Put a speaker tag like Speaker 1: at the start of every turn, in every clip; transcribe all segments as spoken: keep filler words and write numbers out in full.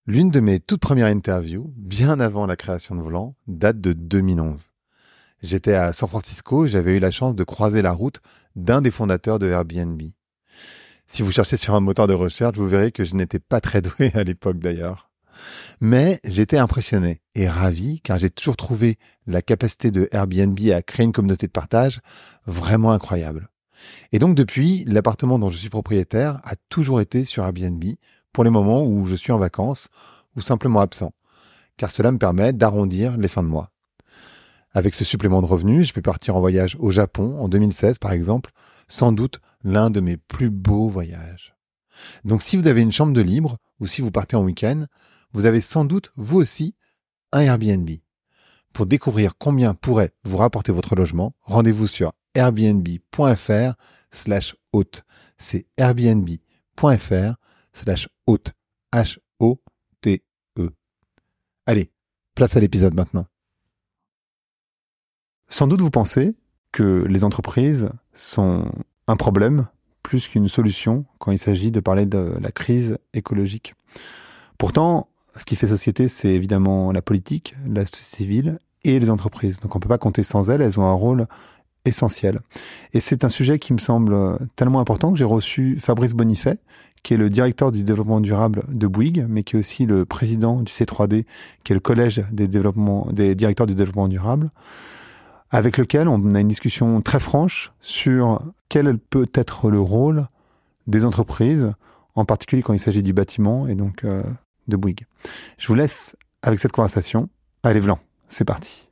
Speaker 1: L'une de mes toutes premières interviews, bien avant la création de Volant, date de deux mille onze. J'étais à San Francisco et j'avais eu la chance de croiser la route d'un des fondateurs de Airbnb. Si vous cherchez sur un moteur de recherche, vous verrez que je n'étais pas très doué à l'époque d'ailleurs. Mais j'étais impressionné et ravi car j'ai toujours trouvé la capacité de Airbnb à créer une communauté de partage vraiment incroyable. Et donc depuis, l'appartement dont je suis propriétaire a toujours été sur Airbnb pour les moments où je suis en vacances ou simplement absent, car cela me permet d'arrondir les fins de mois. Avec ce supplément de revenus, je peux partir en voyage au Japon en deux mille seize par exemple, sans doute l'un de mes plus beaux voyages. Donc si vous avez une chambre de libre ou si vous partez en week-end, vous avez sans doute vous aussi un Airbnb. Pour découvrir combien pourrait vous rapporter votre logement, rendez-vous sur airbnb.fr slash hôte. C'est airbnb.fr slash hôte. H O T E. Allez, place à l'épisode maintenant. Sans doute vous pensez que les entreprises sont un problème plus qu'une solution quand il s'agit de parler de la crise écologique. Pourtant, ce qui fait société, c'est évidemment la politique, la société civile et les entreprises. Donc on ne peut pas compter sans elles, elles ont un rôle essentiel. Et c'est un sujet qui me semble tellement important que j'ai reçu Fabrice Bonifay, qui est le directeur du développement durable de Bouygues, mais qui est aussi le président du C trois D, qui est le collège des, développements, des directeurs du développement durable, avec lequel on a une discussion très franche sur quel peut être le rôle des entreprises, en particulier quand il s'agit du bâtiment et donc euh, de Bouygues. Je vous laisse avec cette conversation. Allez, Vlan, c'est parti.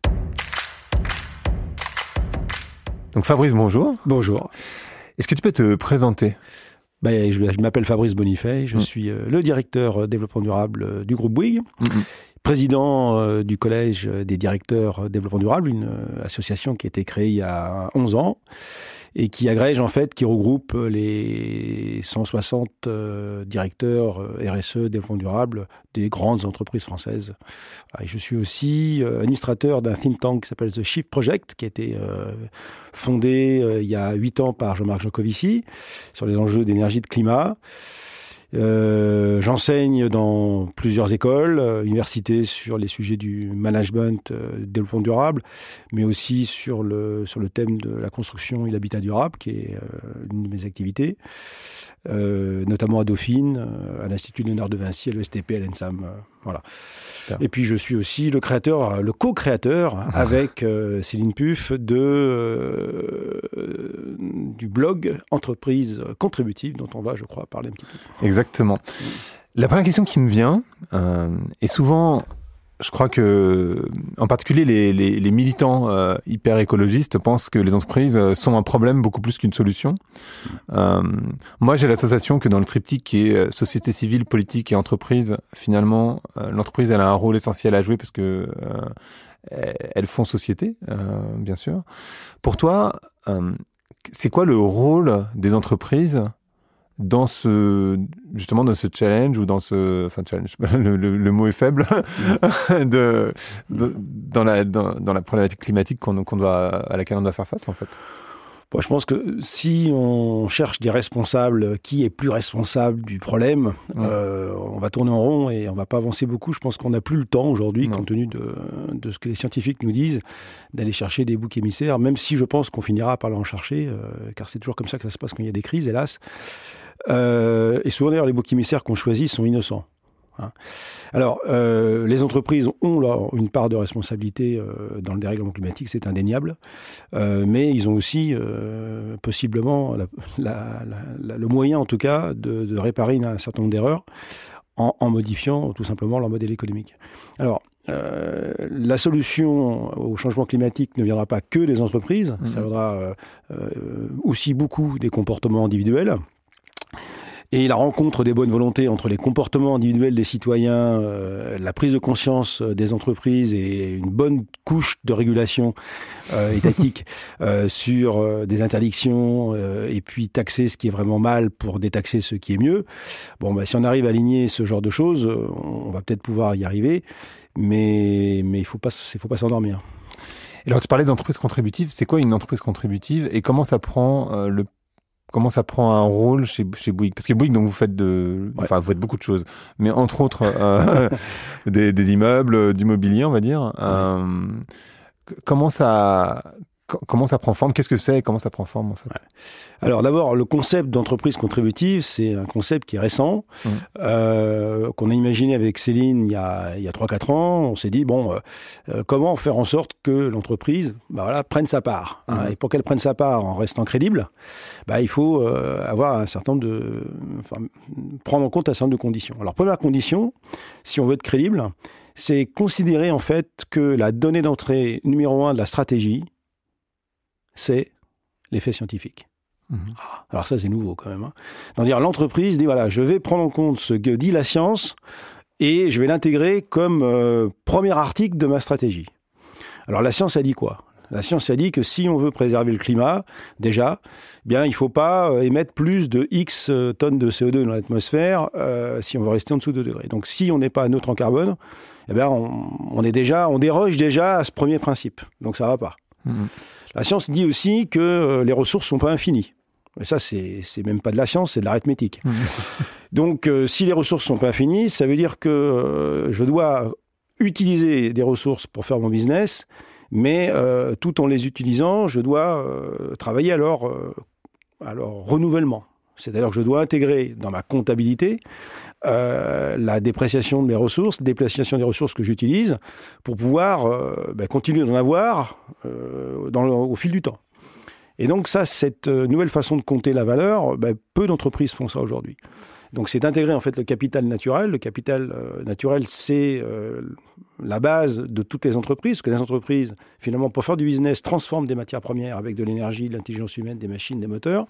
Speaker 1: Donc Fabrice, bonjour.
Speaker 2: Bonjour.
Speaker 1: Est-ce que tu peux te présenter ?
Speaker 2: Ben, je, je m'appelle Fabrice Bonifay, je mmh. suis euh, le directeur euh, développement durable euh, du groupe Bouygues. Mmh. Président euh, du collège des directeurs euh, développement durable, une euh, association qui a été créée il y a onze ans et qui agrège en fait, qui regroupe les cent soixante euh, directeurs euh, R S E développement durable des grandes entreprises françaises. Et je suis aussi euh, administrateur d'un think tank qui s'appelle The Shift Project, qui a été euh, fondé euh, il y a huit ans par Jean-Marc Jancovici sur les enjeux d'énergie et de climat. Euh, j'enseigne dans plusieurs écoles, euh, universités sur les sujets du management, euh, développement durable, mais aussi sur le sur le thème de la construction et l'habitat durable, qui est euh, une de mes activités, euh, notamment à Dauphine, euh, à l'Institut Léonard de Vinci, à l'E S T P, à l'ENSAM, euh, voilà. Super. Et puis je suis aussi le créateur, le co-créateur avec euh, Céline Puff de euh, du blog Entreprise contributive, dont on va, je crois, parler un petit peu.
Speaker 1: Exactement. La première question qui me vient, euh, et souvent, je crois que, en particulier les, les, les militants euh, hyper écologistes pensent que les entreprises sont un problème beaucoup plus qu'une solution. Euh, moi, j'ai l'association que dans le triptyque qui est société civile, politique et entreprise, finalement, euh, l'entreprise elle a un rôle essentiel à jouer parce que euh, elles font société, euh, bien sûr. Pour toi, euh, c'est quoi le rôle des entreprises dans ce, justement, dans ce challenge ou dans ce, enfin, challenge, le, le, le mot est faible, de, de, dans la, dans, dans la problématique climatique qu'on, qu'on doit, à laquelle on doit faire face, en fait?
Speaker 2: Bon, je pense que si on cherche des responsables, qui est plus responsable du problème, ouais. euh, on va tourner en rond et on va pas avancer beaucoup. Je pense qu'on n'a plus le temps aujourd'hui, non. compte tenu de, de ce que les scientifiques nous disent, d'aller chercher des boucs émissaires, même si je pense qu'on finira par en chercher, euh, car c'est toujours comme ça que ça se passe quand il y a des crises, hélas. Euh, et souvent d'ailleurs, les boucs émissaires qu'on choisit sont innocents. Alors, euh, les entreprises ont là une part de responsabilité euh, dans le dérèglement climatique, c'est indéniable, euh, mais ils ont aussi euh, possiblement la, la, la, le moyen, en tout cas, de, de réparer un certain nombre d'erreurs en, en modifiant tout simplement leur modèle économique. Alors, euh, la solution au changement climatique ne viendra pas que des entreprises, mmh. ça viendra euh, euh, aussi beaucoup des comportements individuels. Et la rencontre des bonnes volontés entre les comportements individuels des citoyens, euh, la prise de conscience des entreprises et une bonne couche de régulation euh, étatique euh, sur euh, des interdictions euh, et puis taxer ce qui est vraiment mal pour détaxer ce qui est mieux. Bon, bah, si on arrive à aligner ce genre de choses, on va peut-être pouvoir y arriver, mais mais il faut pas, il faut pas s'endormir.
Speaker 1: Et alors, tu parlais d'entreprise contributive. C'est quoi une entreprise contributive et comment ça prend euh, le comment ça prend un rôle chez, chez Bouygues? Parce que Bouygues, donc vous faites de, ouais. enfin, vous faites beaucoup de choses, mais entre autres, euh, des, des immeubles, du mobilier, on va dire. Ouais. Euh, comment ça, comment ça prend forme? Qu'est-ce que c'est et comment ça prend forme, en fait?
Speaker 2: Ouais. Alors, d'abord, le concept d'entreprise contributive, c'est un concept qui est récent, mmh. euh, qu'on a imaginé avec Céline il y a, il y a trois quatre ans. On s'est dit, bon, euh, comment faire en sorte que l'entreprise, bah voilà, prenne sa part. Mmh. Hein, et pour qu'elle prenne sa part en restant crédible, bah, il faut euh, avoir un certain nombre de, enfin, prendre en compte un certain nombre de conditions. Alors, première condition, si on veut être crédible, c'est considérer en fait que la donnée d'entrée numéro un de la stratégie, c'est l'effet scientifique. Mmh. Alors ça, c'est nouveau quand même. Hein. Donc, dire l'entreprise dit, voilà, je vais prendre en compte ce que dit la science et je vais l'intégrer comme euh, premier article de ma stratégie. Alors la science a dit quoi? La science a dit que si on veut préserver le climat, déjà, eh bien, il ne faut pas émettre plus de X tonnes de C O deux dans l'atmosphère euh, si on veut rester en dessous de deux degrés. Donc si on n'est pas neutre en carbone, eh bien, on, on, est déjà, on déroge déjà à ce premier principe. Donc ça ne va pas. Mmh. La science dit aussi que euh, les ressources ne sont pas infinies. Et ça, c'est, c'est même pas de la science, c'est de l'arithmétique. Mmh. Donc, euh, si les ressources ne sont pas infinies, ça veut dire que euh, je dois utiliser des ressources pour faire mon business, mais euh, tout en les utilisant, je dois euh, travailler à leur, euh, à leur renouvellement. C'est-à-dire que je dois intégrer dans ma comptabilité euh, la dépréciation de mes ressources, dépréciation des ressources que j'utilise, pour pouvoir euh, ben, continuer d'en avoir euh, dans le, au fil du temps. Et donc ça, cette nouvelle façon de compter la valeur, ben, peu d'entreprises font ça aujourd'hui. Donc c'est intégrer en fait le capital naturel. Le capital euh, naturel, c'est euh, la base de toutes les entreprises, parce que les entreprises, finalement, pour faire du business, transforment des matières premières avec de l'énergie, de l'intelligence humaine, des machines, des moteurs.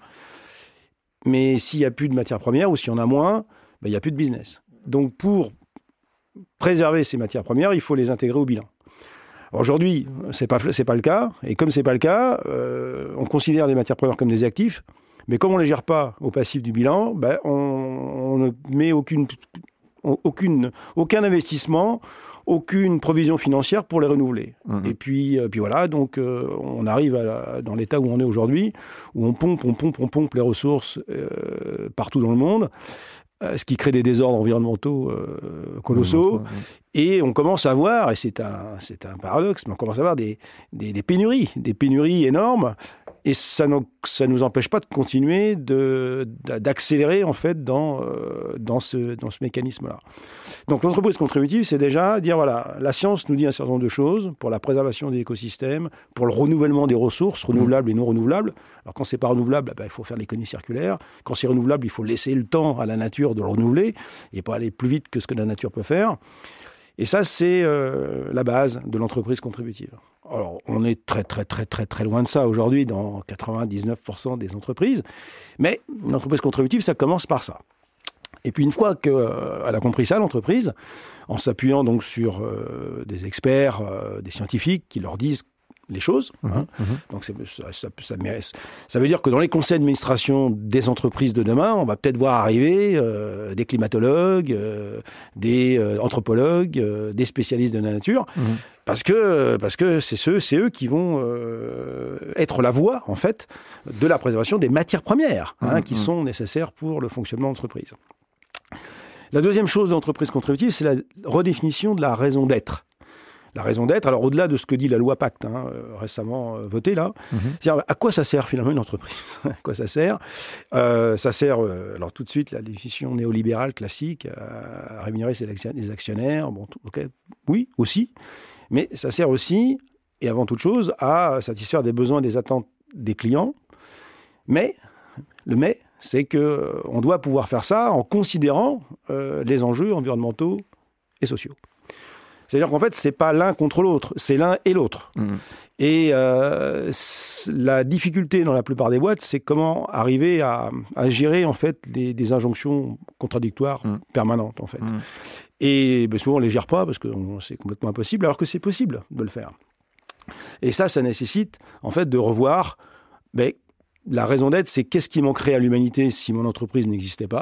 Speaker 2: Mais s'il n'y a plus de matières premières, ou s'il y en a moins, ben, il n'y a plus de business. Donc, pour préserver ces matières premières, il faut les intégrer au bilan. Alors, aujourd'hui, ce n'est pas, c'est pas le cas. Et comme ce n'est pas le cas, euh, on considère les matières premières comme des actifs. Mais comme on ne les gère pas au passif du bilan, ben, on, on ne met aucune, aucune, aucun investissement, aucune provision financière pour les renouveler. Mmh. Et puis, euh, puis voilà, donc euh, on arrive à la, dans l'état où on est aujourd'hui, où on pompe, on pompe, on pompe les ressources euh, partout dans le monde, euh, ce qui crée des désordres environnementaux euh, colossaux. Mmh, mmh. Et on commence à voir, et c'est un, c'est un paradoxe, mais on commence à voir des, des, des pénuries, des pénuries énormes. Et ça ne ça nous empêche pas de continuer de, d'accélérer en fait dans, euh, dans, ce, dans ce mécanisme-là. Donc l'entreprise contributive, c'est déjà dire, voilà, la science nous dit un certain nombre de choses pour la préservation des écosystèmes, pour le renouvellement des ressources, renouvelables et non renouvelables. Alors quand c'est pas renouvelable, ben, il faut faire de l'économie circulaire. Quand c'est renouvelable, il faut laisser le temps à la nature de le renouveler et pas aller plus vite que ce que la nature peut faire. Et ça, c'est euh, la base de l'entreprise contributive. Alors, on est très, très, très, très, très loin de ça aujourd'hui dans quatre-vingt-dix-neuf pour cent des entreprises. Mais l'entreprise contributive, ça commence par ça. Et puis, une fois qu'elle euh, a compris ça, l'entreprise, en s'appuyant donc sur euh, des experts, euh, des scientifiques qui leur disent les choses. Mmh, hein. Mmh. Donc, c'est, ça, ça, ça, ça veut dire que dans les conseils d'administration des entreprises de demain, on va peut-être voir arriver euh, des climatologues, euh, des euh, anthropologues, euh, des spécialistes de la nature, mmh. parce que parce que c'est ceux, c'est eux qui vont euh, être la voie en fait de la préservation des matières premières, hein, mmh. qui mmh. sont nécessaires pour le fonctionnement de l'entreprise. La deuxième chose de l'entreprise contributive, c'est la redéfinition de la raison d'être. La raison d'être, alors au-delà de ce que dit la loi Pacte, hein, récemment euh, votée là, mmh. c'est-à-dire à quoi ça sert finalement une entreprise? À quoi ça sert? euh, Ça sert, euh, alors tout de suite, la définition néolibérale classique, à rémunérer ses action- les actionnaires, bon, ok, oui, aussi, mais ça sert aussi, et avant toute chose, à satisfaire des besoins et des attentes des clients, mais, le mais, c'est qu'on doit pouvoir faire ça en considérant euh, les enjeux environnementaux et sociaux. C'est-à-dire qu'en fait, c'est pas l'un contre l'autre, c'est l'un et l'autre. Mmh. Et euh, la difficulté dans la plupart des boîtes, c'est comment arriver à, à gérer en fait des, des injonctions contradictoires mmh. permanentes en fait. Mmh. Et ben, souvent on les gère pas parce que c'est complètement impossible, alors que c'est possible de le faire. Et ça, ça nécessite en fait de revoir. Ben, la raison d'être, c'est qu'est-ce qui manquerait à l'humanité si mon entreprise n'existait pas.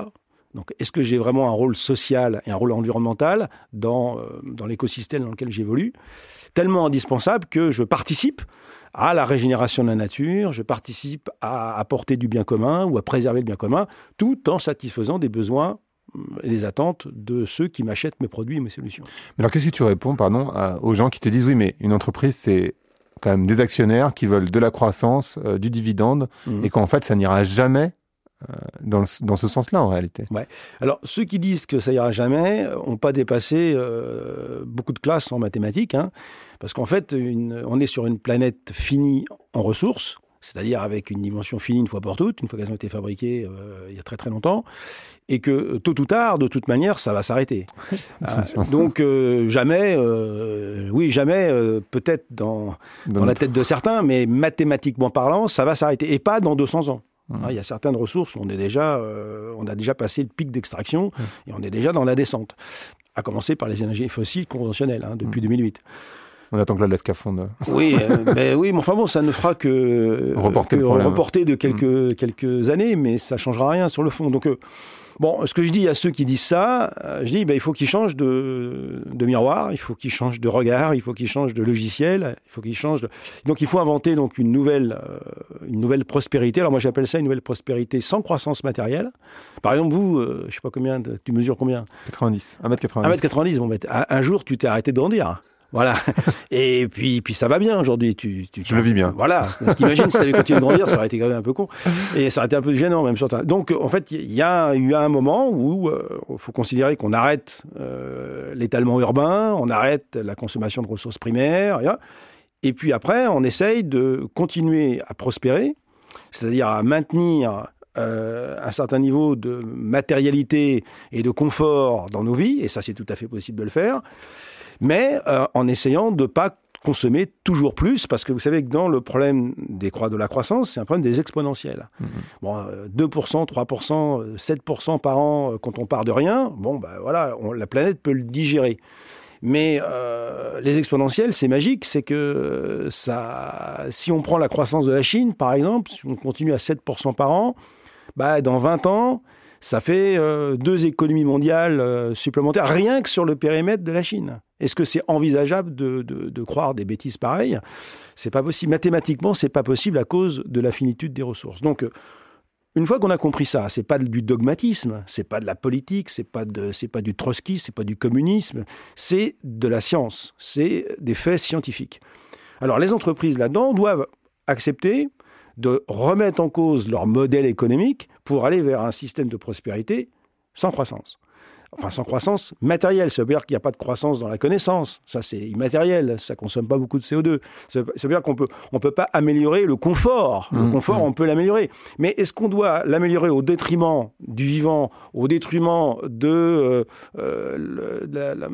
Speaker 2: Donc, est-ce que j'ai vraiment un rôle social et un rôle environnemental dans, euh, dans l'écosystème dans lequel j'évolue ? Tellement indispensable que je participe à la régénération de la nature, je participe à apporter du bien commun ou à préserver le bien commun, tout en satisfaisant des besoins et des attentes de ceux qui m'achètent mes produits et mes solutions.
Speaker 1: Mais alors, qu'est-ce que tu réponds, pardon, à, aux gens qui te disent, oui, mais une entreprise, c'est quand même des actionnaires qui veulent de la croissance, euh, du dividende, mmh. et qu'en fait, ça n'ira jamais euh, dans, le, dans ce sens-là, en réalité.
Speaker 2: Ouais. Alors, ceux qui disent que ça ira jamais n'ont pas dépassé euh, beaucoup de classes en mathématiques, hein, parce qu'en fait, une, on est sur une planète finie en ressources, c'est-à-dire avec une dimension finie une fois pour toutes, une fois qu'elles ont été fabriquées euh, il y a très très longtemps, et que tôt ou tard, de toute manière, ça va s'arrêter. euh, donc euh, jamais, euh, oui jamais, euh, peut-être dans, dans, dans la tête de certains, mais mathématiquement parlant, ça va s'arrêter, et pas dans deux cents ans. Mmh. Hein, il y a certaines ressources où on est déjà, euh, on a déjà passé le pic d'extraction, mmh. et on est déjà dans la descente, à commencer par les énergies fossiles conventionnelles, hein, depuis mmh. deux mille huit.
Speaker 1: On attend que la Alaska fonde.
Speaker 2: Oui, euh, mais oui, mais enfin bon, ça ne fera que reporter, que reporter de quelques mmh. quelques années, mais ça changera rien sur le fond. Donc euh, bon, ce que je dis à ceux qui disent ça, euh, je dis, ben il faut qu'ils changent de de miroir, il faut qu'ils changent de regard, il faut qu'ils changent de logiciel, il faut qu'ils changent. De... Donc il faut inventer donc une nouvelle euh, une nouvelle prospérité. Alors moi j'appelle ça une nouvelle prospérité sans croissance matérielle. Par exemple vous, euh, je sais pas combien, de, tu mesures combien ?
Speaker 1: quatre-vingt-dix, un mètre quatre-vingt-dix.
Speaker 2: un mètre quatre-vingt-dix. Bon, ben, un jour tu t'es arrêté de grandir. Voilà. Et puis, puis ça va bien aujourd'hui. Tu, tu,
Speaker 1: Je le vis bien.
Speaker 2: Voilà. Parce qu'imagine si tu avais continué de grandir, ça aurait été quand même un peu con. Et ça aurait été un peu gênant, même sur ta... Donc, en fait, il y a eu un moment où il euh, faut considérer qu'on arrête euh, l'étalement urbain, on arrête la consommation de ressources primaires. Et puis après, on essaye de continuer à prospérer, c'est-à-dire à maintenir Euh, un certain niveau de matérialité et de confort dans nos vies, et ça c'est tout à fait possible de le faire, mais euh, en essayant de ne pas consommer toujours plus, parce que vous savez que dans le problème des croix de la croissance, c'est un problème des exponentiels. Mmh. Bon, deux pour cent, trois pour cent, sept pour cent par an quand on part de rien, bon ben voilà, on, la planète peut le digérer. Mais euh, les exponentiels, c'est magique, c'est que ça, si on prend la croissance de la Chine, par exemple, si on continue à sept pour cent par an, bah, dans vingt ans, ça fait euh, deux économies mondiales euh, supplémentaires, rien que sur le périmètre de la Chine. Est-ce que c'est envisageable de, de, de croire des bêtises pareilles ? C'est pas possible. Mathématiquement, c'est pas possible à cause de la finitude des ressources. Donc, euh, une fois qu'on a compris ça, c'est pas du dogmatisme, c'est pas de la politique, c'est pas de, c'est pas du trotskisme, c'est pas du communisme, c'est de la science, c'est des faits scientifiques. Alors, les entreprises là-dedans doivent accepter de remettre en cause leur modèle économique pour aller vers un système de prospérité sans croissance. Enfin, sans croissance matérielle. Ça veut dire qu'il n'y a pas de croissance dans la connaissance. Ça, c'est immatériel. Ça ne consomme pas beaucoup de C O deux. Ça veut dire qu'on peut, on peut pas améliorer le confort. Le mmh, confort, mmh. on peut l'améliorer. Mais est-ce qu'on doit l'améliorer au détriment du vivant, au détriment de, euh, euh, le, la, la,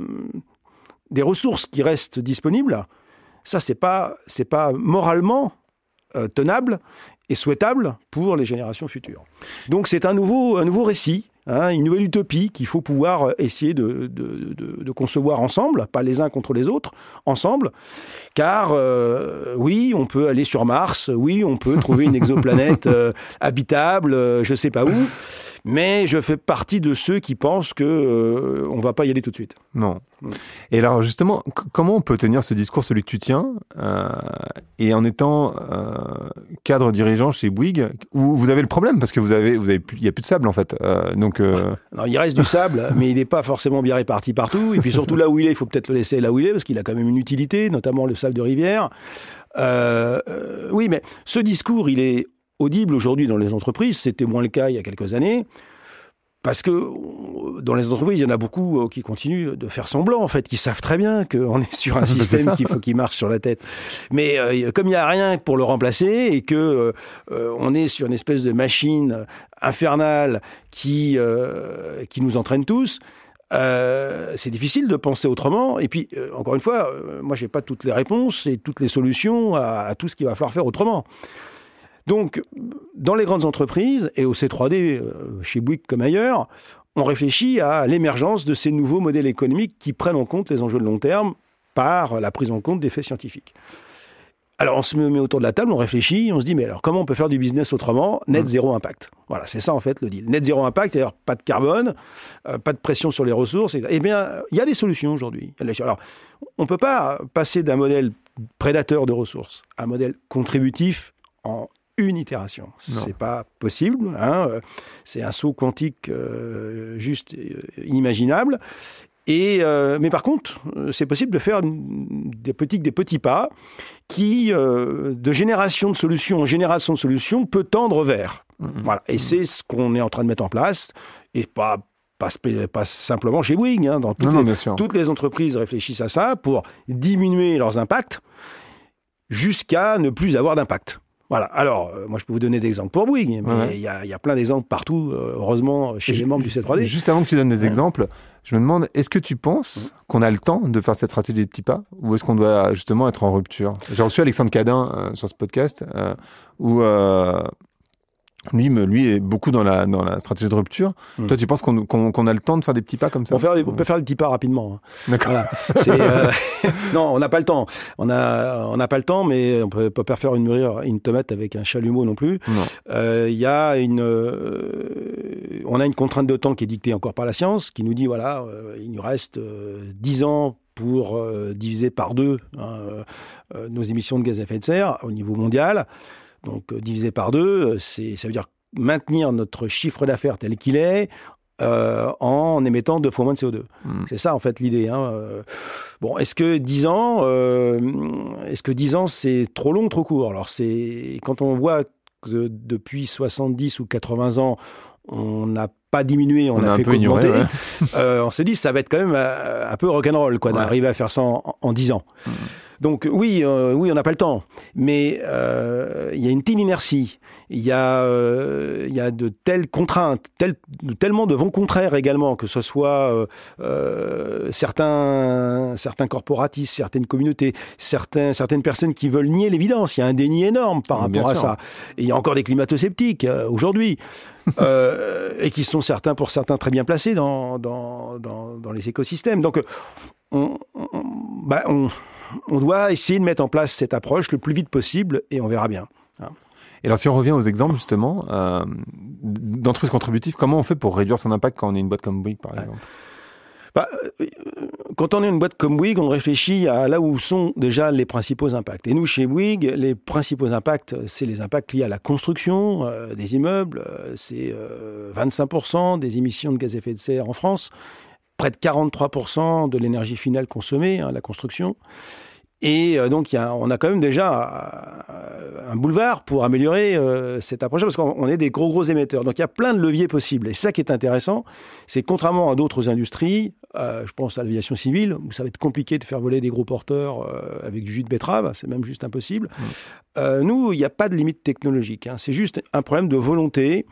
Speaker 2: des ressources qui restent disponibles ? Ça, c'est pas, c'est pas moralement Euh, tenable et souhaitable pour les générations futures. Donc c'est un nouveau, un nouveau récit, hein, une nouvelle utopie qu'il faut pouvoir essayer de, de, de, de concevoir ensemble, pas les uns contre les autres, ensemble, car euh, oui, on peut aller sur Mars, oui, on peut trouver une exoplanète euh, habitable, euh, je sais pas où, mais je fais partie de ceux qui pensent que euh, on va pas y aller tout de suite.
Speaker 1: Non. Et alors justement, c- comment on peut tenir ce discours, celui que tu tiens, euh, et en étant euh, cadre dirigeant chez Bouygues, où vous avez le problème parce que vous avez, vous avez, plus, il y a plus de sable en fait. Euh, donc, euh...
Speaker 2: alors, il reste du sable, mais il n'est pas forcément bien réparti partout. Et puis surtout là où il est, il faut peut-être le laisser là où il est parce qu'il a quand même une utilité, notamment le sable de rivière. Euh, euh, oui, mais ce discours, il est audible aujourd'hui dans les entreprises. C'était moins le cas il y a quelques années. Parce que dans les entreprises, il y en a beaucoup qui continuent de faire semblant, en fait, qui savent très bien qu'on est sur un système qu'il faut qu'il marche sur la tête. Mais euh, comme il n'y a rien pour le remplacer et que euh, on est sur une espèce de machine infernale qui euh, qui nous entraîne tous, euh, c'est difficile de penser autrement. Et puis, euh, encore une fois, euh, moi, j'ai pas toutes les réponses et toutes les solutions à, à tout ce qu'il va falloir faire autrement. Donc, dans les grandes entreprises, et au C trois D, euh, chez Bouygues comme ailleurs, on réfléchit à l'émergence de ces nouveaux modèles économiques qui prennent en compte les enjeux de long terme par la prise en compte des faits scientifiques. Alors, on se met autour de la table, on réfléchit, on se dit, mais alors, comment on peut faire du business autrement? Net mmh. zéro impact. Voilà, c'est ça, en fait, le deal. Net zéro impact, c'est-à-dire pas de carbone, euh, pas de pression sur les ressources. Eh bien, il y a des solutions aujourd'hui. Alors, on ne peut pas passer d'un modèle prédateur de ressources à un modèle contributif en une itération. Non. C'est pas possible. Hein. C'est un saut quantique euh, juste euh, inimaginable. Et, euh, mais par contre, c'est possible de faire des petits, des petits pas qui, euh, de génération de solutions en génération de solutions, peut tendre vers. Mmh. Voilà. Et mmh. c'est ce qu'on est en train de mettre en place. Et pas, pas, pas simplement chez Bouygues. Hein. Dans toutes, non, les, non, toutes les entreprises réfléchissent à ça pour diminuer leurs impacts jusqu'à ne plus avoir d'impact. Voilà. Alors, euh, moi, je peux vous donner des exemples pour Bouygues, mais il ouais. y, a, y a plein d'exemples partout, euh, heureusement, chez et les membres du C trois D.
Speaker 1: Juste avant que tu donnes des ouais. exemples, je me demande, est-ce que tu penses ouais. qu'on a le temps de faire cette stratégie des petits pas, ou est-ce qu'on doit justement être en rupture? J'ai reçu Alexandre Cadin euh, sur ce podcast, euh, où euh, lui, me, lui est beaucoup dans la, dans la stratégie de rupture. Mmh. Toi, tu penses qu'on, qu'on, qu'on a le temps de faire des petits pas comme ça?
Speaker 2: On, faire des, on peut faire des petits pas rapidement. Hein. D'accord. Voilà. C'est, euh, non, on n'a pas le temps. On a, on n'a pas le temps, mais on peut, peut pas faire une mûrir une tomate avec un chalumeau non plus. Il euh, y a une, euh, on a une contrainte de temps qui est dictée encore par la science, qui nous dit voilà, euh, il nous reste euh, dix ans pour euh, diviser par deux hein, euh, nos émissions de gaz à effet de serre au niveau mondial. Donc, euh, divisé par deux, c'est, ça veut dire maintenir notre chiffre d'affaires tel qu'il est euh, en émettant deux fois moins de C O deux. Mmh. C'est ça, en fait, l'idée. Hein. Euh, bon, est-ce que dix ans, euh, est-ce que dix ans, c'est trop long ou trop court? Alors, c'est, quand on voit que depuis soixante-dix ou quatre-vingts ans, on n'a pas diminué, on, on a, a fait qu'augmenter, ouais. euh, on s'est dit, ça va être quand même euh, un peu rock'n'roll, quoi, ouais. d'arriver à faire ça en, en dix ans. Mmh. Donc oui, euh, oui, on n'a pas le temps, mais euh, il y a une telle inertie, il y a, euh, il y a de telles contraintes, tel, tellement de vents contraires également, que ce soit euh, euh, certains, certains corporatistes, certaines communautés, certains, certaines personnes qui veulent nier l'évidence. Il y a un déni énorme par rapport Bien à sûr. ça. Et il y a encore des climato-sceptiques euh, aujourd'hui, euh, et qui sont certains, pour certains, très bien placés dans, dans, dans, dans les écosystèmes. Donc, on, on, bah, on On doit essayer de mettre en place cette approche le plus vite possible et on verra bien.
Speaker 1: Et alors, si on revient aux exemples, justement, euh, d'entreprises contributives, comment on fait pour réduire son impact quand on est une boîte comme Bouygues, par exemple?
Speaker 2: Bah, quand on est une boîte comme Bouygues, on réfléchit à là où sont déjà les principaux impacts. Et nous, chez Bouygues, les principaux impacts, c'est les impacts liés à la construction euh, des immeubles. C'est euh, vingt-cinq pour cent des émissions de gaz à effet de serre en France. Près de quarante-trois pour cent de l'énergie finale consommée, hein, la construction. Et euh, donc, y a, on a quand même déjà euh, un boulevard pour améliorer euh, cette approche, parce qu'on est des gros, gros émetteurs. Donc, il y a plein de leviers possibles. Et ça qui est intéressant, c'est que contrairement à d'autres industries, euh, je pense à l'aviation civile, où ça va être compliqué de faire voler des gros porteurs euh, avec du jus de betterave, c'est même juste impossible. Mmh. Euh, nous, il n'y a pas de limite technologique. Hein. C'est juste un problème de volonté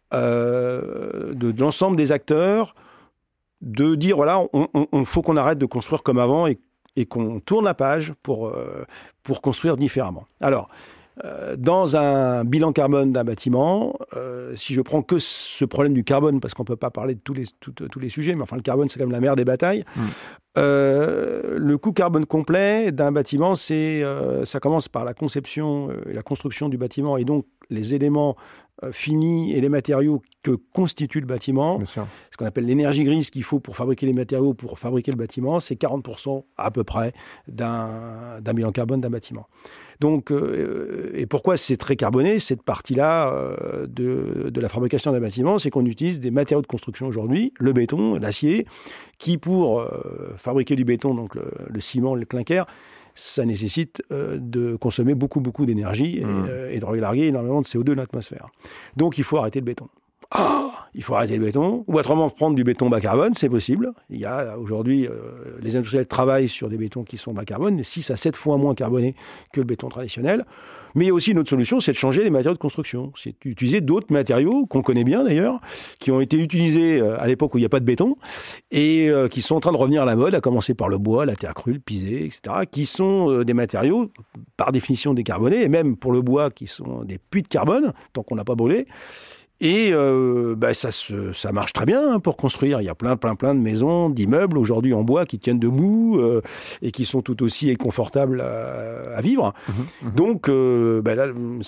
Speaker 2: euh, de, de l'ensemble des acteurs, de dire, voilà, on, on, on faut qu'on arrête de construire comme avant et, et qu'on tourne la page pour, euh, pour construire différemment. Alors, euh, dans un bilan carbone d'un bâtiment, euh, si je prends que ce problème du carbone, parce qu'on ne peut pas parler de tous les, tout, tous les sujets, mais enfin, le carbone, c'est quand même la mère des batailles. Mmh. Euh, le coût carbone complet d'un bâtiment, c'est, euh, ça commence par la conception et la construction du bâtiment, et donc les éléments euh, finis et les matériaux que constitue le bâtiment. Ce qu'on appelle l'énergie grise qu'il faut pour fabriquer les matériaux, pour fabriquer le bâtiment, c'est quarante pour cent à peu près d'un, d'un bilan carbone d'un bâtiment. Donc, euh, et pourquoi c'est très carboné, cette partie-là euh, de, de la fabrication d'un bâtiment, c'est qu'on utilise des matériaux de construction aujourd'hui, le béton, l'acier, qui pour euh, fabriquer du béton, donc le, le ciment, le clinker, ça nécessite euh, de consommer beaucoup, beaucoup d'énergie et, mmh. euh, et de relarguer énormément de C O deux dans l'atmosphère. Donc, il faut arrêter le béton. Ah, il faut arrêter le béton, ou autrement prendre du béton bas carbone, c'est possible. Il y a aujourd'hui, euh, les industriels travaillent sur des bétons qui sont bas carbone, six à sept fois moins carbonés que le béton traditionnel. Mais il y a aussi une autre solution, c'est de changer les matériaux de construction. C'est d'utiliser d'autres matériaux, qu'on connaît bien d'ailleurs, qui ont été utilisés à l'époque où il n'y a pas de béton, et euh, qui sont en train de revenir à la mode, à commencer par le bois, la terre crue, le pisé, et cetera, qui sont euh, des matériaux, par définition décarbonés, et même pour le bois, qui sont des puits de carbone, tant qu'on n'a pas brûlé, Et euh, bah, ça, se, ça marche très bien hein, pour construire. Il y a plein, plein, plein de maisons, d'immeubles aujourd'hui en bois qui tiennent debout euh, et qui sont tout aussi confortables à, à vivre. Mmh, mmh. Donc, euh, bah, là,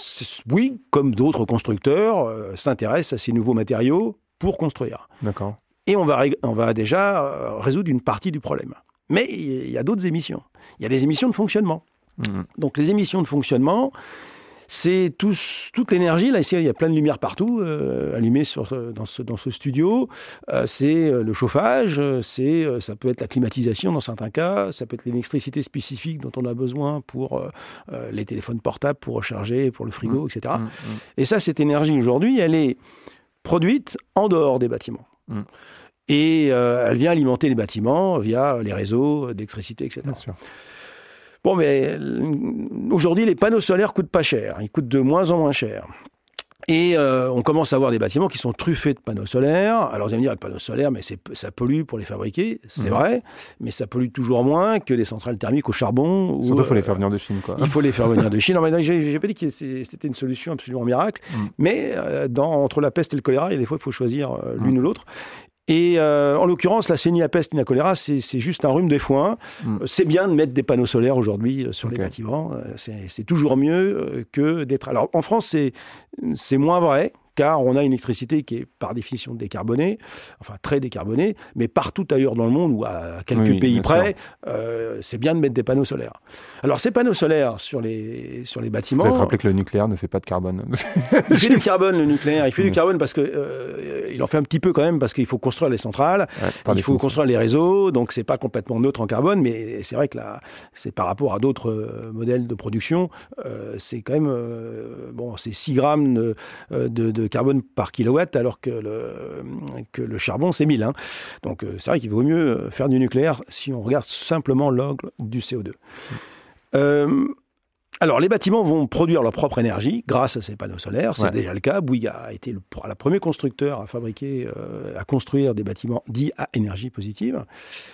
Speaker 2: oui, comme d'autres constructeurs, euh, s'intéressent à ces nouveaux matériaux pour construire.
Speaker 1: D'accord.
Speaker 2: Et on va, on va déjà euh, résoudre une partie du problème. Mais il y a d'autres émissions. Il y a les émissions de fonctionnement. Mmh. Donc, les émissions de fonctionnement... C'est tous, toute l'énergie. Là, ici, il y a plein de lumière partout, euh, allumée sur, dans, ce, dans ce studio. Euh, c'est le chauffage, c'est, ça peut être la climatisation dans certains cas, ça peut être l'électricité spécifique dont on a besoin pour euh, les téléphones portables, pour recharger, pour le frigo, mmh. et cetera. Mmh. Et ça, cette énergie, aujourd'hui, elle est produite en dehors des bâtiments. Mmh. Et euh, elle vient alimenter les bâtiments via les réseaux d'électricité, et cetera. Bien sûr. Bon, mais aujourd'hui, les panneaux solaires coûtent pas cher. Ils coûtent de moins en moins cher. Et euh, on commence à avoir des bâtiments qui sont truffés de panneaux solaires. Alors, vous allez me dire, le panneau solaire, mais c'est, ça pollue pour les fabriquer. C'est mmh. vrai, mais ça pollue toujours moins que les centrales thermiques au charbon.
Speaker 1: Surtout, il faut les faire venir de Chine, quoi.
Speaker 2: Il faut les faire venir de Chine. Non, mais j'ai, j'ai pas dit que c'était une solution absolument miracle. Mmh. Mais euh, dans, entre la peste et le choléra, il y a des fois, il faut choisir euh, l'une mmh. ou l'autre. Et euh, en l'occurrence, là, c'est ni la peste ni la choléra, c'est, c'est juste un rhume des foins. Mm. C'est bien de mettre des panneaux solaires aujourd'hui sur okay. les bâtiments. C'est, c'est toujours mieux que d'être... Alors, en France, c'est, c'est moins vrai, car on a une électricité qui est par définition décarbonée, enfin très décarbonée, mais partout ailleurs dans le monde, ou à quelques oui, pays près, euh, c'est bien de mettre des panneaux solaires. Alors ces panneaux solaires sur les, sur les bâtiments...
Speaker 1: Peut-être rappeler que le nucléaire ne fait pas de carbone.
Speaker 2: Il fait du carbone, le nucléaire, il fait mmh. du carbone parce que euh, il en fait un petit peu quand même, parce qu'il faut construire les centrales, ouais, il faut construire les réseaux, donc c'est pas complètement neutre en carbone, mais c'est vrai que là, c'est par rapport à d'autres euh, modèles de production, euh, c'est quand même, euh, bon, c'est six grammes de, de, de de carbone par kilowatt, alors que le, que le charbon, c'est mille. Hein. Donc, euh, c'est vrai qu'il vaut mieux faire du nucléaire si on regarde simplement l'angle du C O deux. Mmh. Euh, alors, les bâtiments vont produire leur propre énergie grâce à ces panneaux solaires. C'est ouais. déjà le cas. Bouygues a été le, le premier constructeur à fabriquer, euh, à construire des bâtiments dits à énergie positive.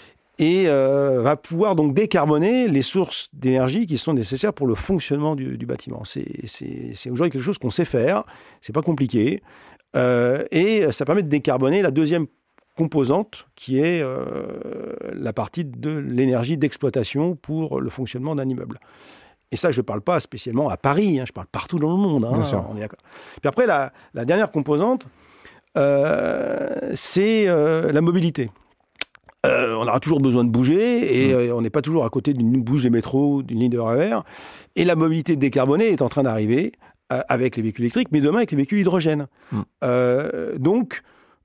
Speaker 2: Et euh, va pouvoir donc décarboner les sources d'énergie qui sont nécessaires pour le fonctionnement du, du bâtiment. C'est, c'est, c'est aujourd'hui quelque chose qu'on sait faire, c'est pas compliqué, euh, et ça permet de décarboner la deuxième composante qui est euh, la partie de l'énergie d'exploitation pour le fonctionnement d'un immeuble. Et ça, je ne parle pas spécialement à Paris, hein, je parle partout dans le monde. Hein,
Speaker 1: Bien sûr.
Speaker 2: On est d'accord. Puis après, la, la dernière composante, euh, c'est euh, la mobilité. Euh, on aura toujours besoin de bouger et mmh. euh, on n'est pas toujours à côté d'une bouche de métro, d'une ligne de R E R. Et la mobilité décarbonée est en train d'arriver euh, avec les véhicules électriques, mais demain avec les véhicules hydrogène. Mmh. Euh, donc,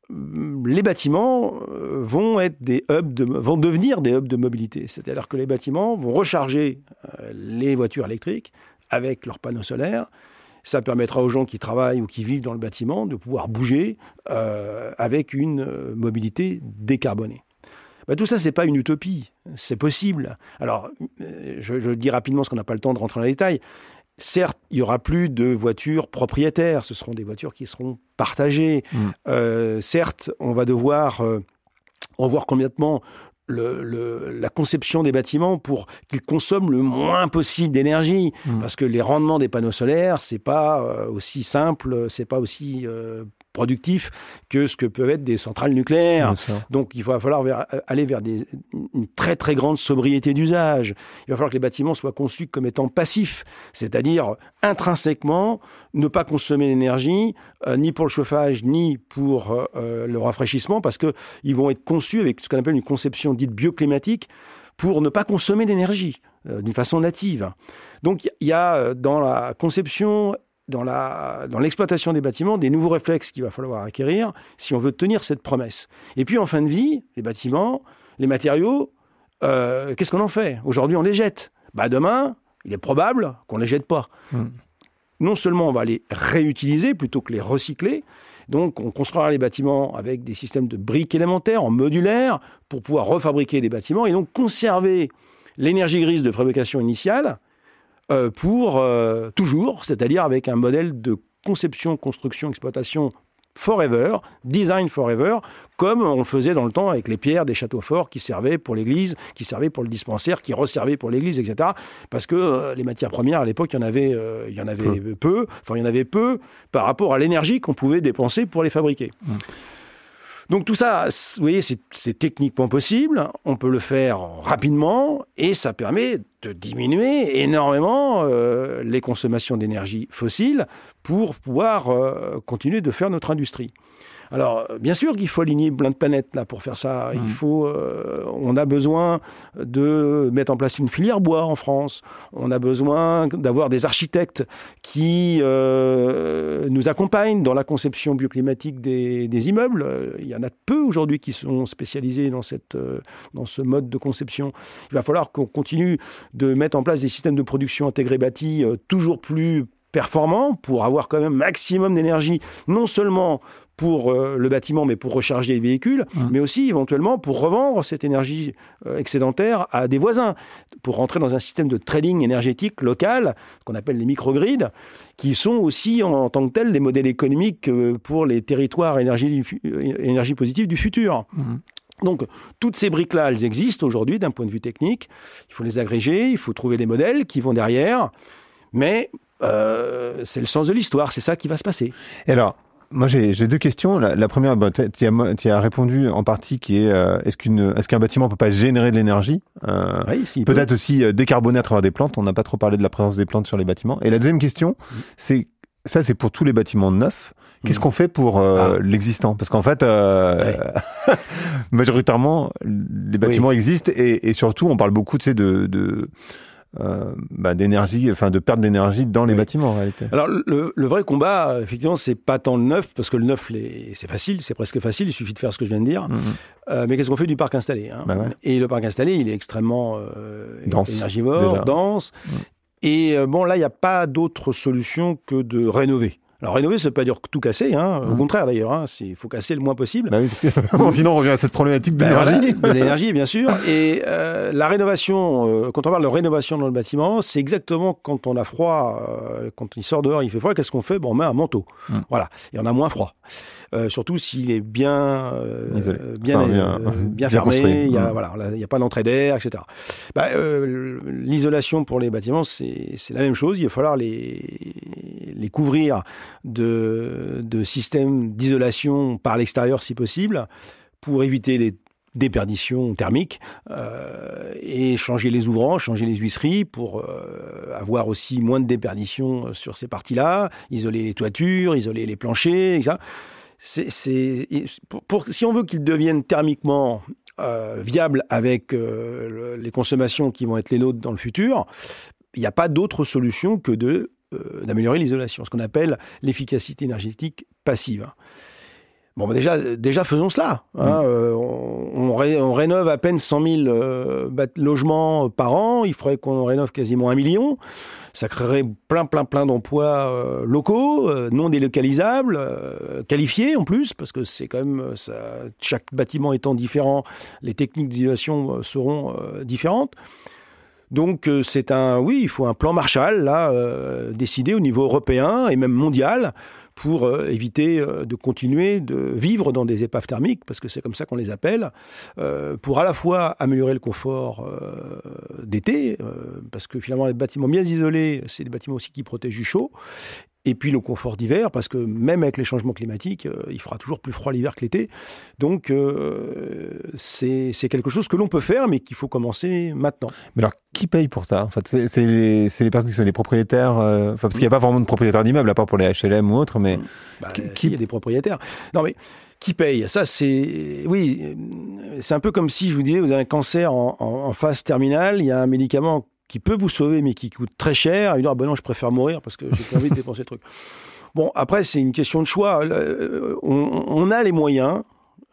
Speaker 2: les bâtiments vont être des hubs de, vont devenir des hubs de mobilité. C'est-à-dire que les bâtiments vont recharger euh, les voitures électriques avec leurs panneaux solaires. Ça permettra aux gens qui travaillent ou qui vivent dans le bâtiment de pouvoir bouger euh, avec une euh, mobilité décarbonée. Ben, tout ça, c'est pas une utopie, c'est possible. Alors, je, je le dis rapidement parce qu'on n'a pas le temps de rentrer dans les détails. Certes, il n'y aura plus de voitures propriétaires, ce seront des voitures qui seront partagées. Mmh. Euh, certes, on va devoir euh, revoir complètement le, le, la conception des bâtiments pour qu'ils consomment le moins possible d'énergie, mmh. parce que les rendements des panneaux solaires, c'est pas euh, aussi simple, c'est pas aussi euh, productif que ce que peuvent être des centrales nucléaires. Donc, il va falloir vers, aller vers des, une très, très grande sobriété d'usage. Il va falloir que les bâtiments soient conçus comme étant passifs, c'est-à-dire intrinsèquement ne pas consommer l'énergie, euh, ni pour le chauffage, ni pour euh, le rafraîchissement, parce qu'ils vont être conçus avec ce qu'on appelle une conception dite bioclimatique pour ne pas consommer d'énergie euh, d'une façon native. Donc, il y a dans la conception dans, la, dans l'exploitation des bâtiments, des nouveaux réflexes qu'il va falloir acquérir si on veut tenir cette promesse. Et puis, en fin de vie, les bâtiments, les matériaux, euh, qu'est-ce qu'on en fait ? Aujourd'hui, on les jette. Bah, demain, il est probable qu'on ne les jette pas. Mmh. Non seulement on va les réutiliser plutôt que les recycler, donc on construira les bâtiments avec des systèmes de briques élémentaires, en modulaire, pour pouvoir refabriquer des bâtiments et donc conserver l'énergie grise de fabrication initiale, Euh, pour euh, toujours, c'est-à-dire avec un modèle de conception, construction, exploitation forever, design forever, comme on le faisait dans le temps avec les pierres des châteaux forts qui servaient pour l'église, qui servaient pour le dispensaire, qui resservaient pour l'église, et cetera. Parce que euh, les matières premières, à l'époque, il y en avait, euh, il y en avait peu. peu, enfin, il y en avait peu par rapport à l'énergie qu'on pouvait dépenser pour les fabriquer. Mmh. Donc tout ça, vous voyez, c'est, c'est techniquement possible, on peut le faire rapidement et ça permet de diminuer énormément euh, les consommations d'énergie fossile pour pouvoir euh, continuer de faire notre industrie. Alors, bien sûr qu'il faut aligner plein de planètes là pour faire ça. Il faut, euh, on a besoin de mettre en place une filière bois en France. On a besoin d'avoir des architectes qui euh, nous accompagnent dans la conception bioclimatique des, des immeubles. Il y en a peu aujourd'hui qui sont spécialisés dans cette, dans ce mode de conception. Il va falloir qu'on continue de mettre en place des systèmes de production intégrés bâtis euh, toujours plus performants pour avoir quand même maximum d'énergie, non seulement pour euh, le bâtiment, mais pour recharger les véhicules, mmh. mais aussi éventuellement pour revendre cette énergie euh, excédentaire à des voisins, pour rentrer dans un système de trading énergétique local, qu'on appelle les microgrids, qui sont aussi en, en tant que tels des modèles économiques euh, pour les territoires énergie, énergie positive du futur. Mmh. Donc, toutes ces briques-là, elles existent aujourd'hui d'un point de vue technique. Il faut les agréger, il faut trouver les modèles qui vont derrière, mais euh, c'est le sens de l'histoire, c'est ça qui va se passer.
Speaker 1: Et alors, moi, j'ai, j'ai deux questions. La, la première, bah, tu as, tu as répondu en partie, qui est euh, est-ce qu'une, est-ce qu'un bâtiment peut pas générer de l'énergie euh,
Speaker 2: oui, si,
Speaker 1: peut-être
Speaker 2: peut.
Speaker 1: aussi euh, décarboner à travers des plantes. On n'a pas trop parlé de la présence des plantes sur les bâtiments. Et la deuxième question, mmh. c'est ça, c'est pour tous les bâtiments neufs. Qu'est-ce mmh. qu'on fait pour euh, ah. l'existant ? Parce qu'en fait, euh, ouais. majoritairement, les bâtiments oui. existent et, et surtout, on parle beaucoup, tu sais, de, de Euh, bah, d'énergie, enfin de perte d'énergie dans les oui. bâtiments en réalité.
Speaker 2: Alors le, le vrai combat, effectivement, c'est pas tant le neuf, parce que le neuf, les, c'est facile, c'est presque facile, il suffit de faire ce que je viens de dire. Mmh. Euh, mais qu'est-ce qu'on fait du parc installé hein bah ouais. Et le parc installé, il est extrêmement euh, dense, énergivore, déjà. dense. Mmh. Et euh, bon, là, il n'y a pas d'autre solution que de rénover. Alors rénover, ça ne veut pas dire tout casser, hein. Au mmh. contraire d'ailleurs, hein. Il faut casser le moins possible.
Speaker 1: Bah oui, sinon on revient à cette problématique de
Speaker 2: bah
Speaker 1: l'énergie.
Speaker 2: Voilà, de l'énergie, bien sûr. Et euh, la rénovation, euh, quand on parle de rénovation dans le bâtiment, c'est exactement quand on a froid, euh, quand il sort dehors, il fait froid, qu'est-ce qu'on fait ? Bon, on met un manteau. Mmh. Voilà, et on a moins froid. Euh, surtout s'il est bien, euh, bien, enfin, bien, euh, bien, bien fermé, il y a, mmh. voilà, il n'y a pas d'entrée d'air, et cetera. Bah, euh, l'isolation pour les bâtiments, c'est, c'est la même chose. Il va falloir les, les couvrir de, de systèmes d'isolation par l'extérieur si possible, pour éviter les déperditions thermiques euh, et changer les ouvrants, changer les huisseries pour euh, avoir aussi moins de déperditions sur ces parties-là, isoler les toitures, isoler les planchers, et cetera. C'est, c'est, pour, pour, si on veut qu'ils deviennent thermiquement euh, viables avec euh, le, les consommations qui vont être les nôtres dans le futur, il n'y a pas d'autre solution que de, euh, d'améliorer l'isolation, ce qu'on appelle l'efficacité énergétique passive. Bon, bah déjà, déjà faisons cela. Hein. Mmh. Euh, on, on, ré, on rénove à peine cent mille euh, logements par an. Il faudrait qu'on en rénove quasiment un million. Ça créerait plein, plein, plein d'emplois euh, locaux, euh, non délocalisables, euh, qualifiés en plus, parce que c'est quand même ça, chaque bâtiment étant différent, les techniques d'isolation euh, seront euh, différentes. Donc euh, c'est un, oui, il faut un plan Marshall là euh, décidé au niveau européen et même mondial pour euh, éviter euh, de continuer de vivre dans des épaves thermiques, parce que c'est comme ça qu'on les appelle, euh, pour à la fois améliorer le confort euh, d'été, euh, parce que finalement les bâtiments bien isolés, c'est des bâtiments aussi qui protègent du chaud, et puis le confort d'hiver, parce que même avec les changements climatiques, euh, il fera toujours plus froid l'hiver que l'été. Donc euh, c'est, c'est quelque chose que l'on peut faire, mais qu'il faut commencer maintenant.
Speaker 1: Mais alors, qui paye pour ça ? En fait, c'est, c'est, les, c'est les personnes qui sont les propriétaires, euh, enfin, parce qu'il n'y a pas vraiment de propriétaires d'immeubles, à part pour les H L M ou autres, mais...
Speaker 2: Bah, qui, qui... Il y a des propriétaires. Non, mais... Qui paye ? Ça, c'est... Oui, c'est un peu comme si, je vous disais, vous avez un cancer en, en, en phase terminale, il y a un médicament qui peut vous sauver, mais qui coûte très cher. Et dire, ah ben non, je préfère mourir parce que j'ai pas envie de dépenser le truc. Bon, après, c'est une question de choix. On, on a les moyens.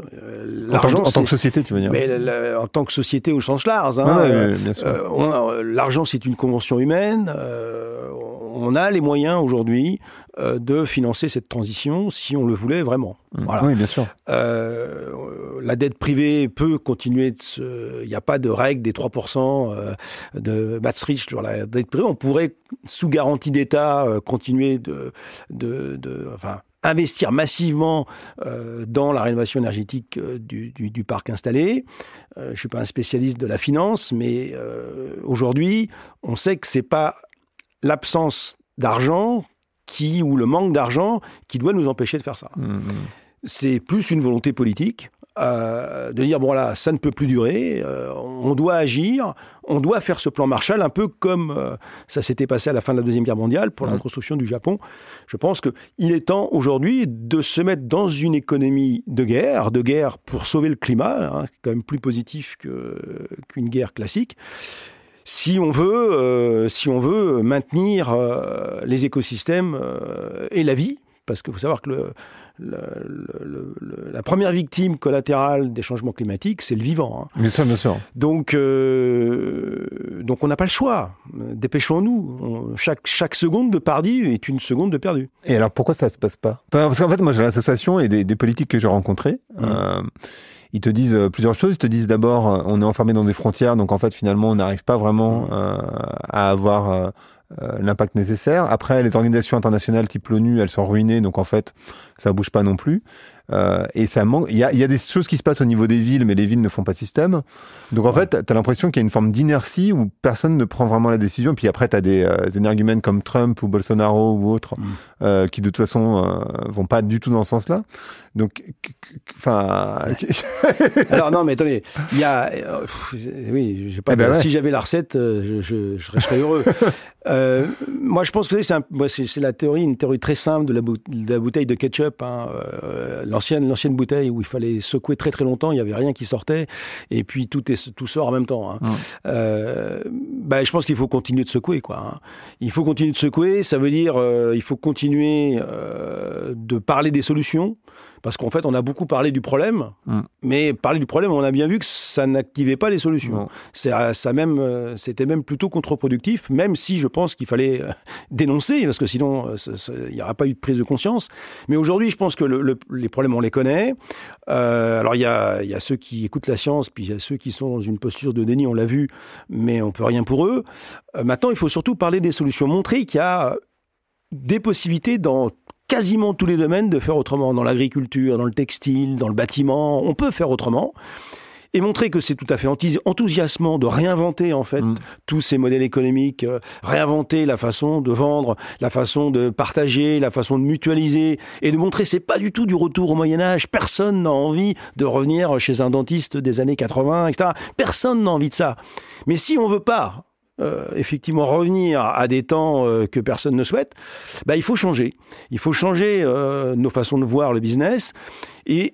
Speaker 1: En tant, en tant que société, tu veux dire ?
Speaker 2: Mais la, en tant que société au sens large. Hein,
Speaker 1: ah ouais,
Speaker 2: euh,
Speaker 1: bien sûr.
Speaker 2: Euh, on, l'argent, c'est une convention humaine. Euh, on a les moyens aujourd'hui euh, de financer cette transition si on le voulait vraiment.
Speaker 1: Mmh.
Speaker 2: Voilà.
Speaker 1: Oui, bien sûr.
Speaker 2: Euh, la dette privée peut continuer de se... Il n'y a pas de règle des trois pour cent euh, de Maastricht sur la dette privée. On pourrait, sous garantie d'État, euh, continuer de, de, de... Enfin, investir massivement euh, dans la rénovation énergétique euh, du, du, du parc installé. Euh, je suis pas un spécialiste de la finance, mais euh, aujourd'hui, on sait que c'est pas l'absence d'argent qui ou le manque d'argent qui doit nous empêcher de faire ça. Mmh. C'est plus une volonté politique. Euh, de dire, bon là, ça ne peut plus durer, euh, on doit agir, on doit faire ce plan Marshall, un peu comme euh, ça s'était passé à la fin de la Deuxième Guerre mondiale pour la reconstruction du Japon. Je pense qu'il est temps aujourd'hui de se mettre dans une économie de guerre, de guerre pour sauver le climat, hein, quand même plus positif que, qu'une guerre classique. Si on veut, euh, si on veut maintenir euh, les écosystèmes euh, et la vie, parce qu'il faut savoir que le Le, le, le, la première victime collatérale des changements climatiques, c'est le vivant. Hein.
Speaker 1: Bien sûr, bien sûr.
Speaker 2: Donc, euh, donc on n'a pas le choix. Dépêchons-nous. On, chaque, chaque seconde de perdu est une seconde de perdu.
Speaker 1: Et alors, pourquoi ça ne se passe pas ? Parce qu'en fait, moi, j'ai l'association et des, des politiques que j'ai rencontrées. Mmh. Euh, ils te disent plusieurs choses. Ils te disent d'abord, on est enfermé dans des frontières, donc en fait, finalement, on n'arrive pas vraiment euh, à avoir... Euh, Euh, l'impact nécessaire. Après, les organisations internationales type l'ONU, elles sont ruinées, donc en fait, ça bouge pas non plus. Euh, et ça manque. Il y a, il y a des choses qui se passent au niveau des villes, mais les villes ne font pas système. Donc en ouais. fait, t'as l'impression qu'il y a une forme d'inertie où personne ne prend vraiment la décision. Puis après, t'as des euh, énergumènes comme Trump ou Bolsonaro ou autres mmh. euh, qui de toute façon euh, vont pas du tout dans ce sens-là. Donc, enfin.
Speaker 2: Alors non, mais attendez, il y a. Euh, oui, j'ai pas. Eh ben ouais. Si j'avais la recette, je, je, je serais heureux. Euh, moi, je pense que c'est, un, c'est, c'est la théorie, une théorie très simple de la, bou- de la bouteille de ketchup, hein, euh, l'ancienne, l'ancienne bouteille où il fallait secouer très très longtemps, il y avait rien qui sortait, et puis tout est, tout sort en même temps. Hein. Ouais. Euh, bah, je pense qu'il faut continuer de secouer, quoi. Hein. Il faut continuer de secouer, ça veut dire, euh, il faut continuer euh, de parler des solutions. Parce qu'en fait, on a beaucoup parlé du problème, mmh. mais parler du problème, on a bien vu que ça n'activait pas les solutions. C'est, ça même, c'était même plutôt contre-productif, même si je pense qu'il fallait dénoncer, parce que sinon, il n'y aura pas eu de prise de conscience. Mais aujourd'hui, je pense que le, le, les problèmes, on les connaît. Euh, alors, il y a, y a ceux qui écoutent la science, puis il y a ceux qui sont dans une posture de déni, on l'a vu, mais on peut rien pour eux. Euh, maintenant, il faut surtout parler des solutions, montrer qu'il y a des possibilités dans quasiment tous les domaines de faire autrement, dans l'agriculture, dans le textile, dans le bâtiment, on peut faire autrement. Et montrer que c'est tout à fait enthousiasmant de réinventer en fait mmh. tous ces modèles économiques, euh, réinventer la façon de vendre, la façon de partager, la façon de mutualiser, et de montrer que c'est pas du tout du retour au Moyen-Âge. Personne n'a envie de revenir chez un dentiste des années quatre-vingts, et cetera. Personne n'a envie de ça. Mais si on veut pas Euh, effectivement revenir à des temps euh, que personne ne souhaite, bah, il faut changer. Il faut changer euh, nos façons de voir le business. Et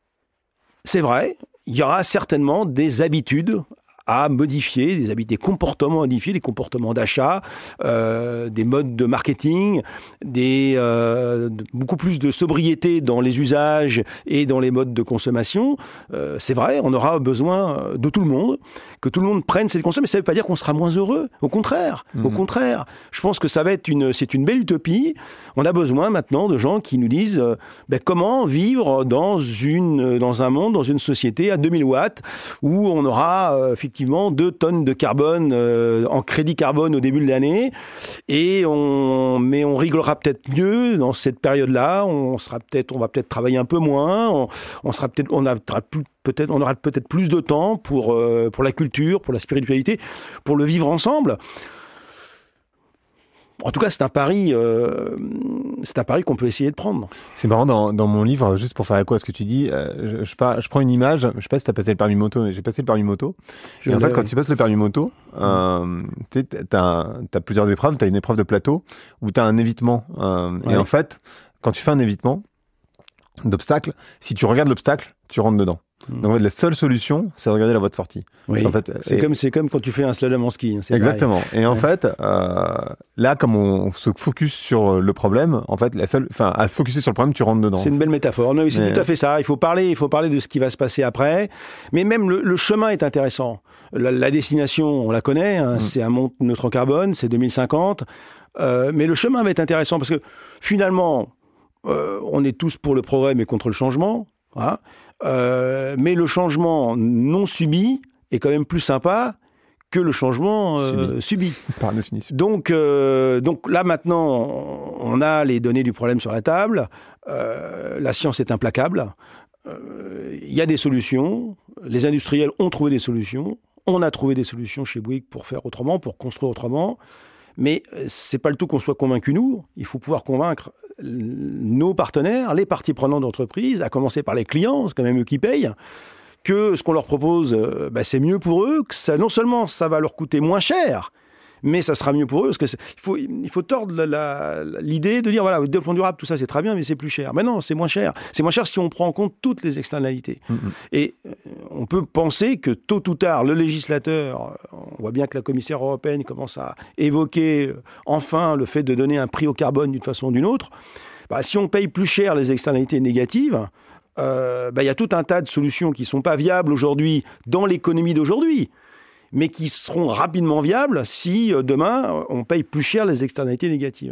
Speaker 2: c'est vrai, il y aura certainement des habitudes à modifier, des habitudes, des comportements à modifier, des comportements d'achat, euh, des modes de marketing, des euh, beaucoup plus de sobriété dans les usages et dans les modes de consommation. Euh, c'est vrai, on aura besoin de tout le monde, que tout le monde prenne cette consommation, mais ça ne veut pas dire qu'on sera moins heureux. Au contraire, mmh. au contraire. Je pense que ça va être une, c'est une belle utopie. On a besoin maintenant de gens qui nous disent euh, ben, comment vivre dans une, dans un monde, dans une société à deux mille watts où on aura euh, effectivement deux tonnes de carbone euh, en crédit carbone au début de l'année, et on, mais on rigolera peut-être mieux dans cette période-là. On sera peut-être, on va peut-être travailler un peu moins. On, on sera peut-être, on aura plus, peut-être, on aura peut-être plus de temps pour euh, pour la culture, pour la spiritualité, pour le vivre ensemble. En tout cas, c'est un pari, euh, c'est un pari qu'on peut essayer de prendre.
Speaker 1: C'est marrant, dans, dans mon livre, juste pour faire écho à ce que tu dis, euh, je, je, pars, je prends une image, je sais pas si tu as passé le permis moto, mais j'ai passé le permis moto. Je et en fait, quand oui. tu passes le permis moto, euh, tu sais, t'as, t'as plusieurs épreuves, t'as une épreuve de plateau où t'as un évitement. Euh, ouais. Et en fait, quand tu fais un évitement d'obstacle, si tu regardes l'obstacle, tu rentres dedans. Mmh. Donc la seule solution, c'est de regarder la voie de sortie.
Speaker 2: Oui. En fait, c'est et... comme c'est comme quand tu fais un slalom en ski. C'est
Speaker 1: exactement.
Speaker 2: Pareil.
Speaker 1: Et en ouais. fait, euh, là, comme on se focus sur le problème, en fait, la seule, enfin, à se focuser sur le problème, tu rentres dedans.
Speaker 2: C'est une belle métaphore. Non, c'est mais... tout à fait ça. Il faut parler, il faut parler de ce qui va se passer après. Mais même le, le chemin est intéressant. La, la destination, on la connaît. Hein, mmh. C'est un monde neutre en carbone, c'est deux mille cinquante. Euh, mais le chemin va être intéressant parce que finalement, euh, on est tous pour le progrès, mais contre le changement. Hein. Euh, mais le changement non subi est quand même plus sympa que le changement euh, subi.
Speaker 1: Par définition.
Speaker 2: Donc, euh, donc là maintenant, on a les données du problème sur la table. Euh, la science est implacable. Il euh, y a des solutions. Les industriels ont trouvé des solutions. On a trouvé des solutions chez Bouygues pour faire autrement, pour construire autrement. Mais c'est pas le tout qu'on soit convaincus nous. Il faut pouvoir convaincre nos partenaires, les parties prenantes d'entreprise, à commencer par les clients, c'est quand même eux qui payent, que ce qu'on leur propose, euh, bah, c'est mieux pour eux, que ça, non seulement ça va leur coûter moins cher, mais ça sera mieux pour eux, parce que il faut, il faut tordre la, la, l'idée de dire, voilà, le développement durable, tout ça, c'est très bien, mais c'est plus cher. Mais non, c'est moins cher. C'est moins cher si on prend en compte toutes les externalités. Mm-hmm. Et euh, on peut penser que tôt ou tard, le législateur, on voit bien que la commissaire européenne commence à évoquer euh, enfin le fait de donner un prix au carbone d'une façon ou d'une autre. Bah, si on paye plus cher les externalités négatives, euh, bah, y a tout un tas de solutions qui ne sont pas viables aujourd'hui dans l'économie d'aujourd'hui, mais qui seront rapidement viables si euh, demain on paye plus cher les externalités négatives.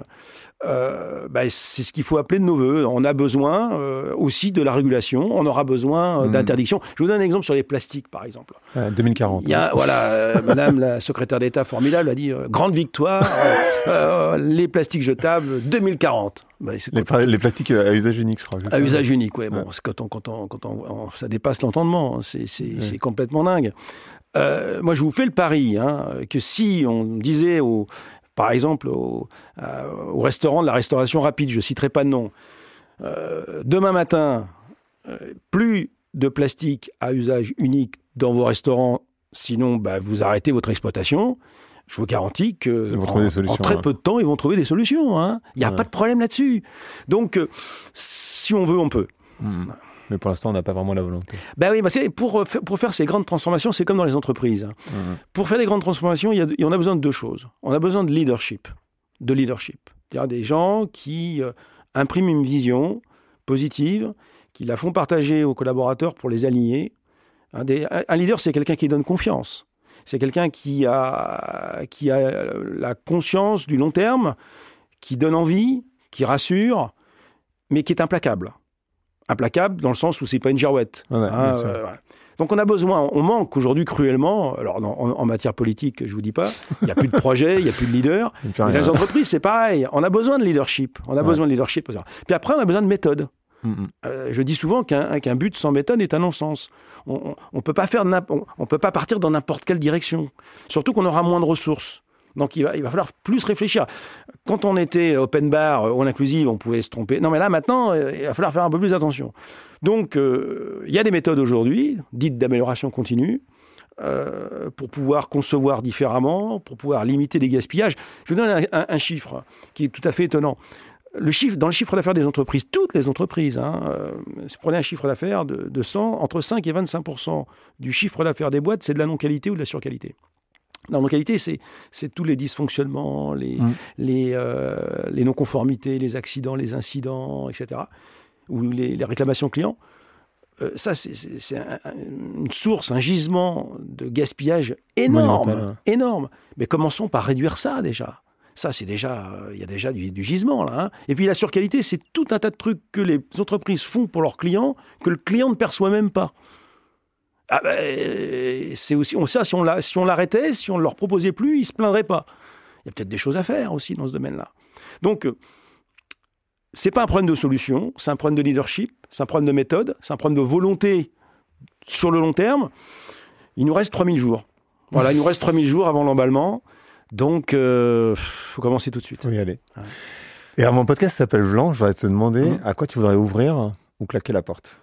Speaker 2: Euh, bah, c'est ce qu'il faut appeler de nos voeux. On a besoin euh, aussi de la régulation, on aura besoin euh, mmh. d'interdiction. Je vous donne un exemple sur les plastiques, par exemple.
Speaker 1: Euh, deux mille quarante.
Speaker 2: Il y a, voilà, euh, Madame la secrétaire d'État formidable a dit euh, grande victoire, euh, euh, les plastiques jetables deux mille quarante. Bah,
Speaker 1: les, pra- les plastiques à usage unique, je crois.
Speaker 2: À usage unique, ouais. Bon, ouais. Quand on, quand on, quand on, on, ça dépasse l'entendement. C'est, c'est, ouais. c'est complètement dingue. Euh, moi, je vous fais le pari hein, que si on disait, au, par exemple, au, euh, au restaurant de la restauration rapide, je citerai pas de nom, euh, demain matin, euh, plus de plastique à usage unique dans vos restaurants, sinon bah, vous arrêtez votre exploitation. Je vous garantis que en, en très peu de temps, ils vont trouver des solutions. Hein. Il n'y a ouais. pas de problème là-dessus. Donc, euh, si on veut, on peut.
Speaker 1: Mmh. Mais pour l'instant, on n'a pas vraiment la volonté.
Speaker 2: Ben oui, bah c'est pour, pour faire ces grandes transformations, c'est comme dans les entreprises. Mmh. Pour faire les grandes transformations, il y a, on a besoin de deux choses. On a besoin de leadership. De leadership. C'est-à-dire des gens qui euh, impriment une vision positive, qui la font partager aux collaborateurs pour les aligner. Un, des, un leader, c'est quelqu'un qui donne confiance. C'est quelqu'un qui a, qui a la conscience du long terme, qui donne envie, qui rassure, mais qui est implacable. Implacable dans le sens où c'est pas une girouette.
Speaker 1: Ouais,
Speaker 2: hein, euh, voilà. Donc on a besoin, on manque aujourd'hui cruellement, alors en, en matière politique, je vous dis pas, il n'y a plus de projet, il n'y a plus de leader. Mais dans les entreprises, c'est pareil. On a besoin de leadership. On a ouais. besoin de leadership. Puis après, on a besoin de méthode. Mm-hmm. Euh, je dis souvent qu'un, qu'un but sans méthode est un non-sens. On ne peut pas faire, on, on peut pas partir dans n'importe quelle direction. Surtout qu'on aura moins de ressources. Donc il va, il va falloir plus réfléchir. Quand on était open bar ou en inclusive, on pouvait se tromper. Non mais là maintenant, il va falloir faire un peu plus attention. Donc euh, il y a des méthodes aujourd'hui, dites d'amélioration continue, euh, pour pouvoir concevoir différemment, pour pouvoir limiter les gaspillages. Je vous donne un, un, un chiffre qui est tout à fait étonnant. Le chiffre, dans le chiffre d'affaires des entreprises, toutes les entreprises, hein, euh, prenez un chiffre d'affaires de, de cent, entre cinq et vingt-cinq pour cent du chiffre d'affaires des boîtes, c'est de la non-qualité ou de la surqualité. La non-qualité, c'est, c'est tous les dysfonctionnements, les, mmh. les, euh, les non-conformités, les accidents, les incidents, et cetera, ou les, les réclamations clients. Euh, ça, c'est, c'est, c'est un, une source, un gisement de gaspillage énorme, Monumental. énorme. Mais commençons par réduire ça déjà. Ça, c'est déjà, il y a déjà du, du gisement, là. Hein. Et puis la surqualité, c'est tout un tas de trucs que les entreprises font pour leurs clients, que le client ne perçoit même pas. Ah ben, c'est aussi, on, ça, si on, la, si on l'arrêtait, si on ne leur proposait plus, ils ne se plaindraient pas. Il y a peut-être des choses à faire aussi dans ce domaine-là. Donc, ce n'est pas un problème de solution, c'est un problème de leadership, c'est un problème de méthode, c'est un problème de volonté sur le long terme. Il nous reste trois mille jours. Voilà, il nous reste trois mille jours avant l'emballement. Donc, il euh, faut commencer tout de suite.
Speaker 1: Il faut y aller. Ouais. Et alors, mon podcast s'appelle Vlan. Je voudrais te demander mmh. à quoi tu voudrais ouvrir ou claquer la porte.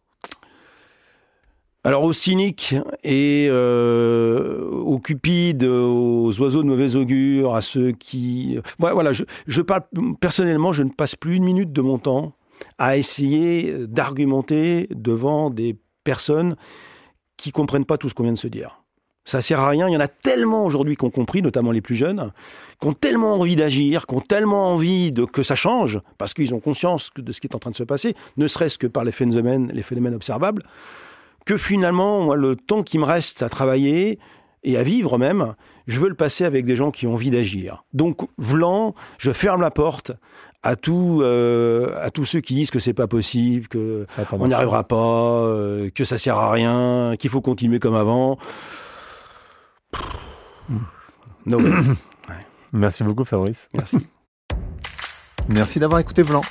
Speaker 2: Alors, aux cyniques et euh, aux cupides, aux oiseaux de mauvais augure, à ceux qui... Ouais, voilà, je, je parle... Personnellement, je ne passe plus une minute de mon temps à essayer d'argumenter devant des personnes qui ne comprennent pas tout ce qu'on vient de se dire. Ça sert à rien. Il y en a tellement aujourd'hui qui ont compris, notamment les plus jeunes, qui ont tellement envie d'agir, qui ont tellement envie de, que ça change, parce qu'ils ont conscience de ce qui est en train de se passer, ne serait-ce que par les phénomènes, les phénomènes observables, que finalement, moi, le temps qui me reste à travailler et à vivre même, je veux le passer avec des gens qui ont envie d'agir. Donc, Vlan, je ferme la porte à tout, euh, à tous ceux qui disent que c'est pas possible, que on n'y arrivera pas, euh, que ça sert à rien, qu'il faut continuer comme avant. No way. Ouais.
Speaker 3: Merci beaucoup, Fabrice.
Speaker 2: Merci.
Speaker 1: Merci d'avoir écouté Vlan.